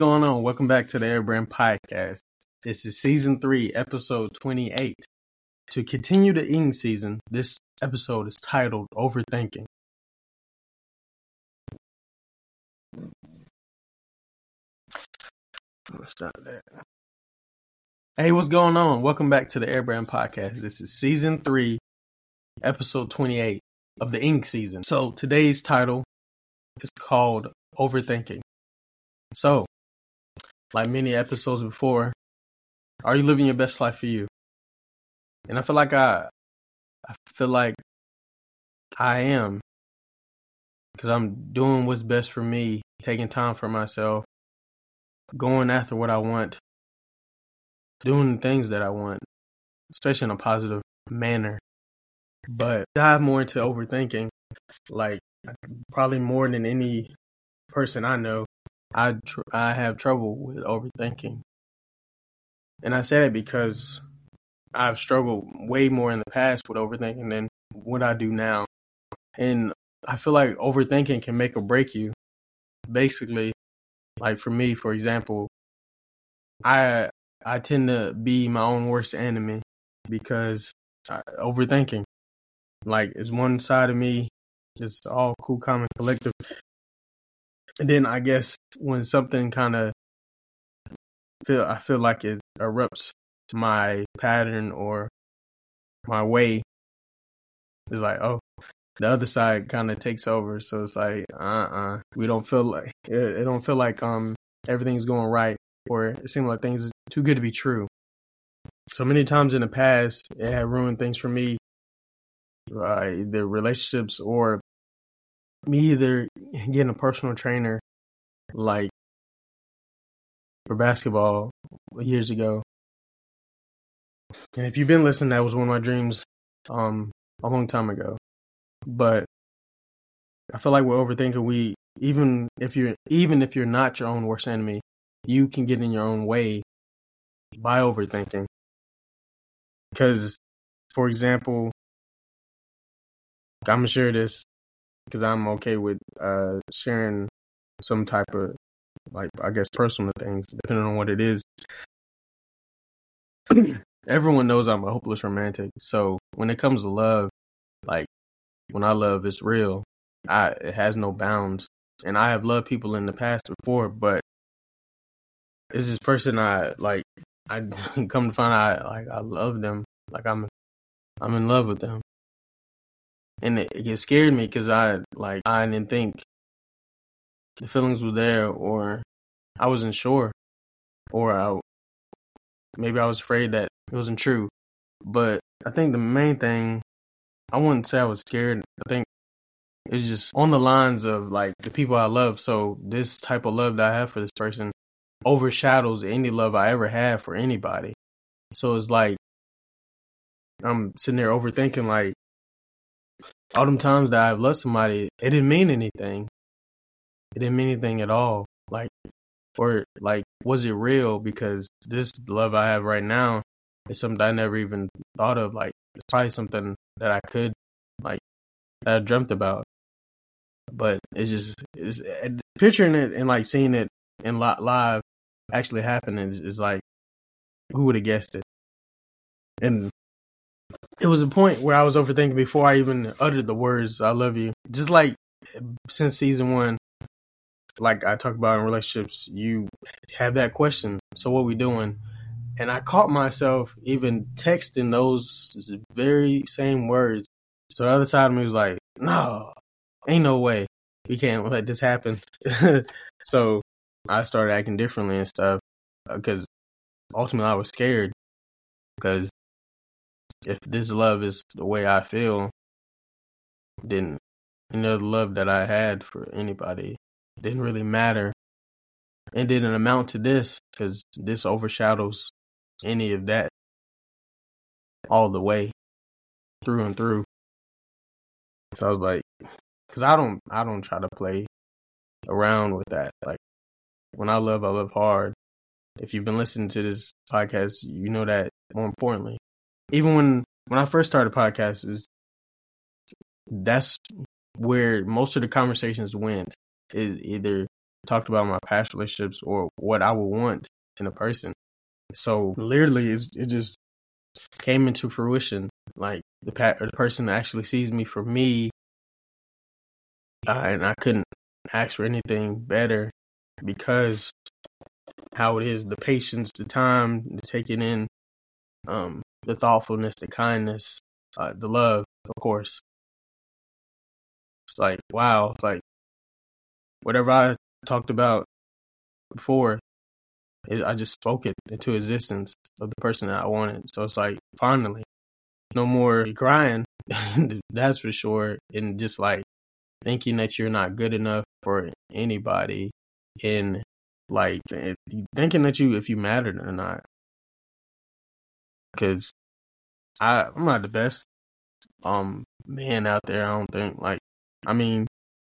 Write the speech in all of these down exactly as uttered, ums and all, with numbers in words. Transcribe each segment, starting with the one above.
going on? Welcome back to the Airbrand Podcast. This is season three, episode twenty-eight. To continue the Ing season, this episode is titled Overthinking. Let's start that. Hey, what's going on? Welcome back to the Airbrand Podcast. This is season three, episode twenty-eight of the Ing season. So today's title is called Overthinking. So, like many episodes before, are you living your best life for you? And I feel like I, I feel like I am, because I'm doing what's best for me, taking time for myself, going after what I want, doing the things that I want, especially in a positive manner. But dive more into overthinking, like probably more than any person I know. I tr- I have trouble with overthinking. And I say that because I've struggled way more in the past with overthinking than what I do now. And I feel like overthinking can make or break you. Basically, like for me, for example, I I tend to be my own worst enemy because I, overthinking. Like, it's one side of me, just all cool, calm, and collective. And then I guess when something kind of feel, I feel like it erupts my pattern or my way, it's like, oh, the other side kind of takes over. So it's like, uh-uh, we don't feel like, it, it don't feel like um everything's going right, or it seems like things are too good to be true. So many times in the past, it had ruined things for me, uh, either relationships or me either getting a personal trainer, like for basketball years ago. And if you've been listening, that was one of my dreams um, a long time ago. But I feel like we're overthinking. We even if you're even if you're not your own worst enemy, you can get in your own way by overthinking. Because, for example, I'm gonna share this because I'm okay with uh, sharing some type of, like, I guess, personal things, depending on what it is. Everyone knows I'm a hopeless romantic. So when it comes to love, like, when I love, it's real. I it has no bounds. And I have loved people in the past before, but it's this person I like. I come to find out, like, I love them. Like, I'm, I'm in love with them, and it, it scared me because I like I didn't think the feelings were there, or I wasn't sure, or I maybe I was afraid that it wasn't true. But I think the main thing, I wouldn't say I was scared. I think it's just on the lines of, like, the people I love. So this type of love that I have for this person overshadows any love I ever had for anybody. So it's like I'm sitting there overthinking, like, all them times that I've loved somebody, it didn't mean anything. It didn't mean anything at all. Like, or like, was it real? Because this love I have right now is something I never even thought of. Like, it's probably something that I could, like, that I dreamt about. But it's just, it's, picturing it and, like, seeing it in live actually happening is, is like, who would have guessed it? And it was a point where I was overthinking before I even uttered the words, I love you. Just like since season one, like I talk about in relationships, you have that question. So what we doing? And I caught myself even texting those very same words. So the other side of me was like, no, ain't no way. We can't let this happen. So I started acting differently and stuff because ultimately I was scared, because if this love is the way I feel, then any other love that I had for anybody didn't really matter. It didn't amount to this, because this overshadows any of that all the way through and through. So I was like, because I don't, I don't try to play around with that. Like, when I love, I love hard. If you've been listening to this podcast, you know that. More importantly, even when when I first started podcasts, is that's where most of the conversations went. Is either talked about my past relationships or what I would want in a person. So literally, it's, it just came into fruition. Like the, pa- the person actually sees me for me, uh, and I couldn't ask for anything better because how it is, the patience, the time, the taking in, um, the thoughtfulness, the kindness, uh, the love, of course. It's like, wow, it's like whatever I talked about before, it, I just spoke it into existence of the person that I wanted. So it's like, finally, no more crying, that's for sure. And just like thinking that you're not good enough for anybody, in like thinking that you, if you mattered or not. Because I'm not the best um man out there, I don't think. Like, I mean,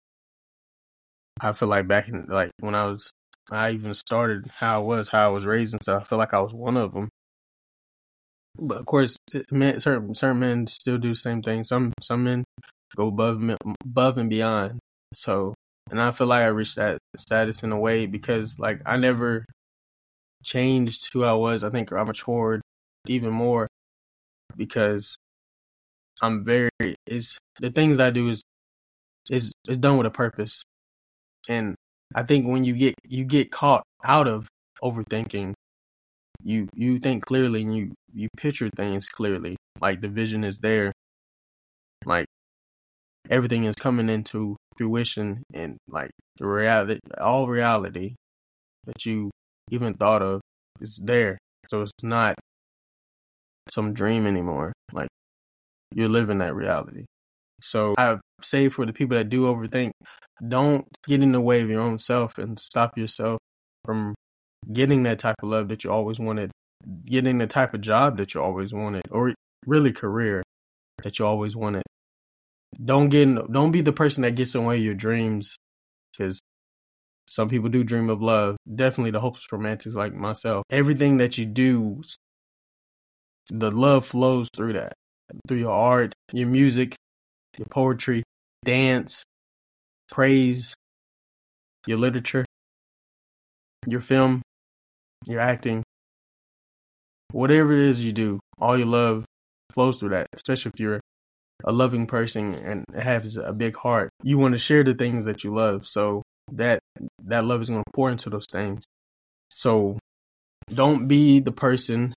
I feel like back in, like, when I was, I even started how I was, how I was raised and stuff, I feel like I was one of them. But of course, men, certain certain men still do the same thing. Some some men go above above and beyond. So, and I feel like I reached that status in a way because, like, I never changed who I was. I think I matured even more because I'm very, is the things that I do is is is done with a purpose. And I think when you get you get caught out of overthinking, you you think clearly and you you picture things clearly. Like the vision is there. Like everything is coming into fruition, and like the reality, all reality that you even thought of is there. So it's not some dream anymore. Like you're living that reality. So I say for the people that do overthink, don't get in the way of your own self and stop yourself from getting that type of love that you always wanted, getting the type of job that you always wanted, or really career that you always wanted. Don't get in, don't be the person that gets in the way of your dreams, because some people do dream of love. Definitely the hopeless romantics like myself. Everything that you do, the love flows through that, through your art, your music, your poetry, dance, praise, your literature, your film, your acting, whatever it is you do, all your love flows through that, especially if you're a loving person and has a big heart. You want to share the things that you love, so that that love is going to pour into those things. So don't be the person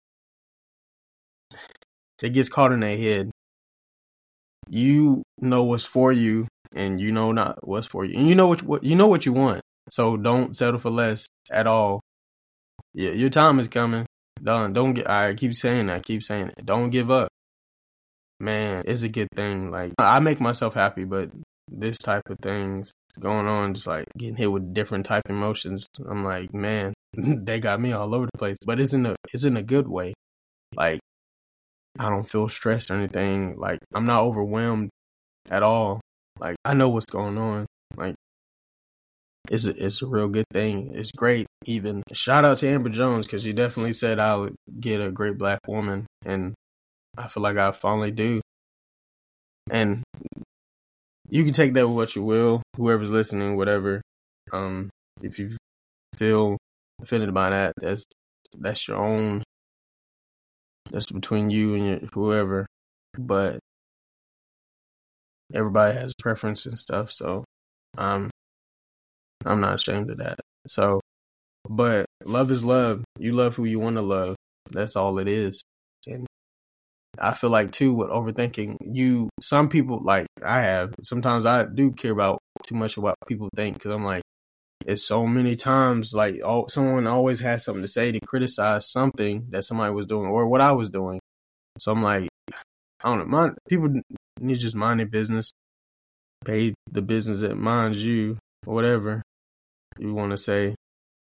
that gets caught in their head. You know what's for you, and you know not what's for you, and you know what, what you know what you want. So don't settle for less at all. Yeah, your time is coming. Don't don't get. I keep saying that. I keep saying it. Don't give up, man. It's a good thing. Like, I make myself happy, but this type of things going on, just like getting hit with different type of emotions, I'm like, man, they got me all over the place. But it's in a it's in a good way. Like, I don't feel stressed or anything. Like, I'm not overwhelmed at all. Like, I know what's going on. Like, it's a, it's a real good thing. It's great. Even shout out to Amber Jones, because she definitely said I'll get a great black woman, and I feel like I finally do. And you can take that with what you will, whoever's listening, whatever. Um, if you feel offended by that, that's that's your own. That's between you and your, whoever. But everybody has a preference and stuff, so um, I'm not ashamed of that. So, but love is love. You love who you want to love. That's all it is. And I feel like too, with overthinking, you some people, like I have, sometimes I do care about too much of what people think, because I'm like, it's so many times like oh, someone always has something to say to criticize something that somebody was doing or what I was doing. So I'm like, I don't know, mind, people need to just mind their business, pay the business that minds you, or whatever you want to say.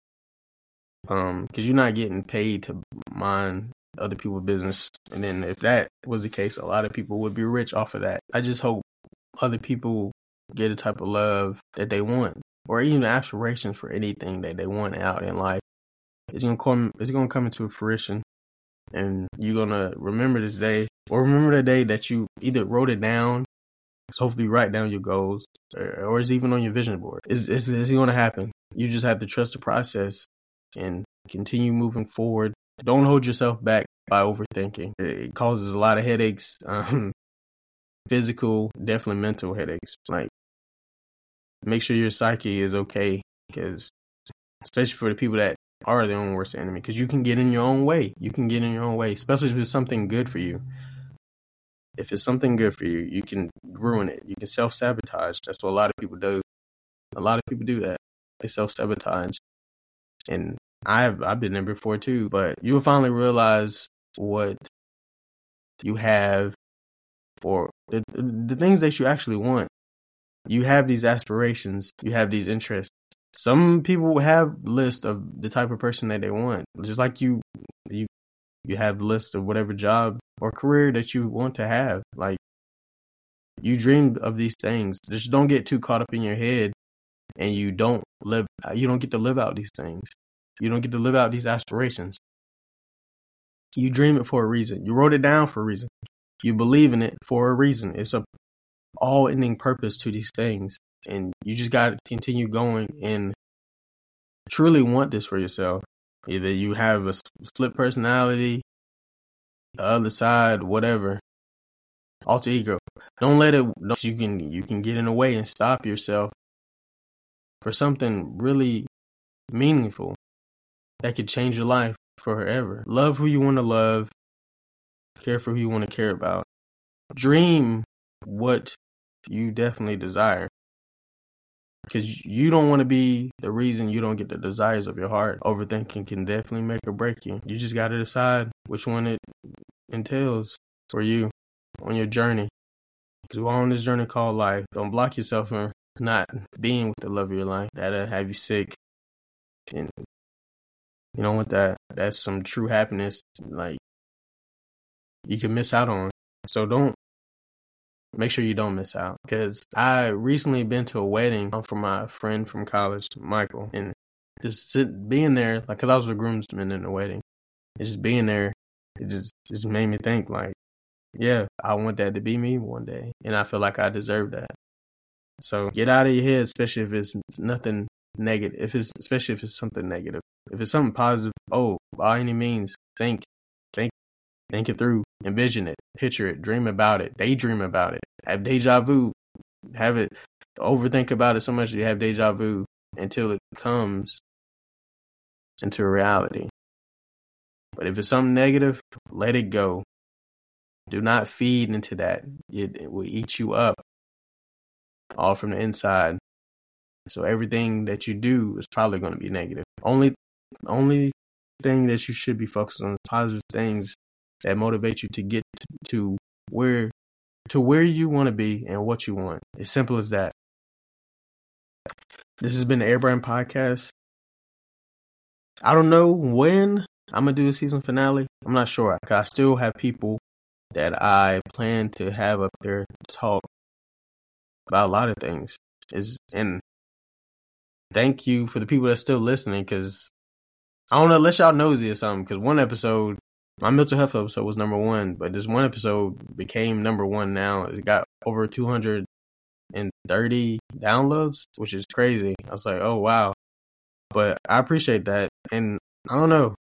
Um, because you're not getting paid to mind other people's business. And then if that was the case, a lot of people would be rich off of that. I just hope other people get a type of love that they want, or even aspirations for anything that they want out in life. It's gonna come. It's gonna come into fruition, and you're gonna remember this day, or remember the day that you either wrote it down. So hopefully, you write down your goals, or, or it's even on your vision board. It's it's, it's gonna happen. You just have to trust the process and continue moving forward. Don't hold yourself back by overthinking. It causes a lot of headaches, um, physical, definitely mental headaches. Like, make sure your psyche is okay, because especially for the people that are their own worst enemy, because you can get in your own way. You can get in your own way, especially if it's something good for you. If it's something good for you, you can ruin it. You can self-sabotage. That's what a lot of people do. A lot of people do that. They self-sabotage. And I've I've been there before too. But you'll finally realize what you have for the, the things that you actually want. You have these aspirations. You have these interests. Some people have lists of the type of person that they want. Just like you, you, you have lists of whatever job or career that you want to have. Like, you dream of these things. Just don't get too caught up in your head, and you don't live. You don't get to live out these things. You don't get to live out these aspirations. You dream it for a reason. You wrote it down for a reason. You believe in it for a reason. It's a all-ending purpose to these things, and you just got to continue going and truly want this for yourself. Either you have a split personality, the other side, whatever, alter ego. Don't let it. Don't, you can you can get in the way and stop yourself for something really meaningful that could change your life forever. Love who you want to love. Care for who you want to care about. Dream what you definitely desire. Because you don't want to be the reason you don't get the desires of your heart. Overthinking can definitely make or break you. You just got to decide which one it entails for you on your journey. Because we're on this journey called life. Don't block yourself from not being with the love of your life. That'll have you sick. And you don't want that. That's some true happiness, like, you can miss out on. So don't. Make sure you don't miss out. Because I recently been to a wedding for my friend from college, Michael. And just sit, being there, like, because I was a groomsman in the wedding. And just being there, it just, just made me think, like, yeah, I want that to be me one day. And I feel like I deserve that. So get out of your head, especially if it's nothing negative. If it's, especially if it's something negative. If it's something positive, oh, by any means, think, think, think it through. Envision it, picture it, dream about it, daydream about it, have deja vu, have it, overthink about it so much that you have deja vu until it comes into reality. But if it's something negative, let it go. Do not feed into that. It, it will eat you up, all from the inside. So everything that you do is probably going to be negative. Only, only thing that you should be focused on is positive things that motivate you to get to where to where you want to be and what you want. As simple as that. This has been the Airbrand Podcast. I don't know when I'm going to do a season finale. I'm not sure. I still have people that I plan to have up there to talk about a lot of things. Is and thank you for the people that's still listening, because I don't know, unless y'all nosy or something, because one episode, my mental health episode, was number one, but this one episode became number one now. It got over two hundred thirty downloads, which is crazy. I was like, oh, wow. But I appreciate that. And I don't know.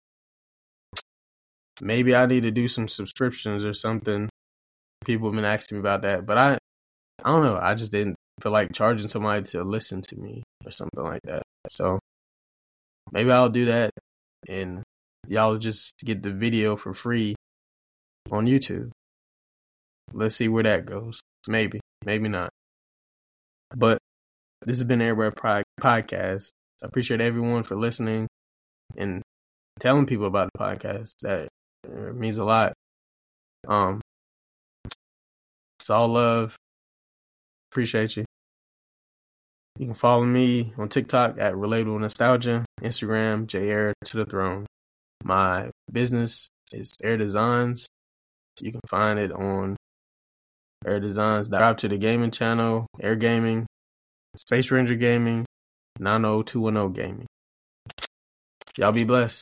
Maybe I need to do some subscriptions or something. People have been asking me about that. But I, I don't know. I just didn't feel like charging somebody to listen to me or something like that. So maybe I'll do that. And y'all just get the video for free on YouTube. Let's see where that goes. Maybe, maybe not. But this has been Airbrand Pride Podcast. I appreciate everyone for listening and telling people about the podcast. That uh, means a lot. Um, it's all love. Appreciate you. You can follow me on TikTok at Relatable Nostalgia, Instagram, J Air to the Throne. My business is Air Designs. You can find it on Air Designs. Subscribe to the gaming channel, Air Gaming, Space Ranger Gaming, nine oh two one oh Gaming. Y'all be blessed.